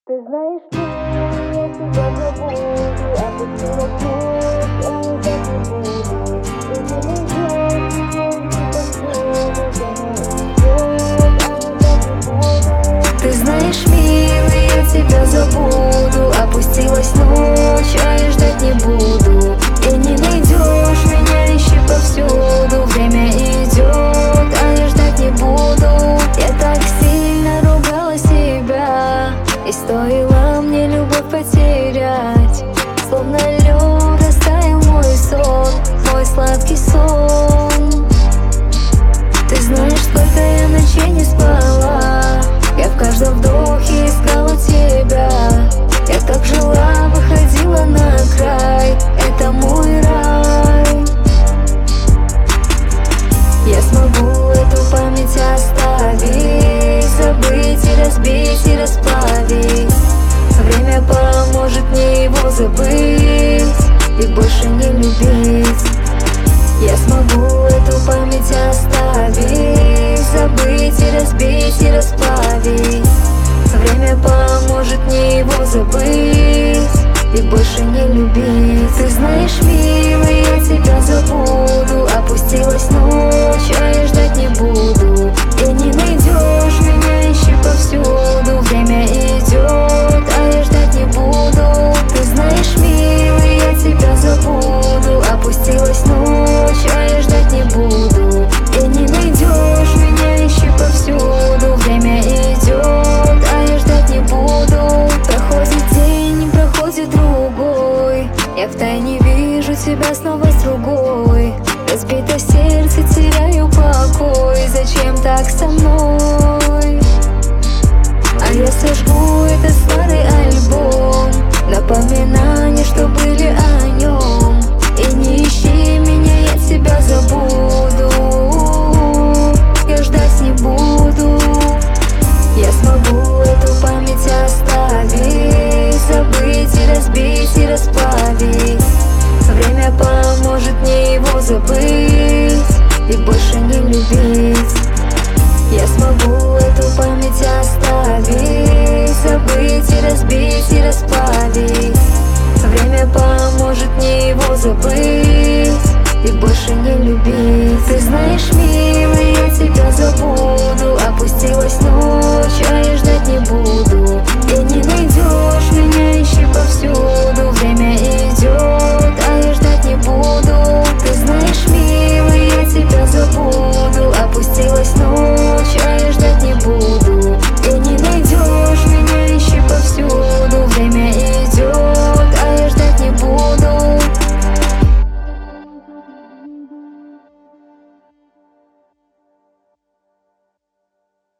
Ты знаешь, я тебя забуду, а ты всегда тут, я ждать не буду. Ты не найдешь, ты знаешь, милый, я тебя забуду. Опустилась ночь, а я ждать не буду. Ты не найдешь меня, ищи повсюду. Время идет, а я ждать не буду. Я так сильно ругала себя, и стоило мне любовь потерять. Словно лед растаял мой сон, мой сладкий сон. Ты знаешь, сколько я ночей не спала. Я в каждом вдохе искала тебя. Я так жила, выходила на край. Это мой рай. Я смогу эту память оставить, забыть и разбить, и расплавить. Время поможет мне его забыть и больше не любить. Я смогу эту память оставить, забыть и разбить, и расплавить. Время поможет мне его забыть и больше не любить. Ты знаешь, милый, я тебя забуду. Опустилась ночь, а я ждать не буду. Ты не найдешь меня, ищи повсюду. Время идет, а я ждать не буду. Ты знаешь, милый, я тебя забуду. Опустилась ночь, а я ждать не буду. Ты не найдешь меня, ищи повсюду. Время идет, а я ждать не буду. Проходит день, проходит другой. Я втайне вижу тебя снова с другой. Разбито сердце, теряю покой. Зачем так со мной? А я сожгу этот старый альбом, напоминания, что были о нем. И не ищи меня, я тебя забуду. Я ждать не буду. Я смогу эту память оставить, забыть и разбить, и расплавить. Время поможет мне его забыть и больше не любить. Я смогу эту память оставить, забыть и разбить, и расплавить. Время поможет мне его забыть и больше не любить. Ты знаешь,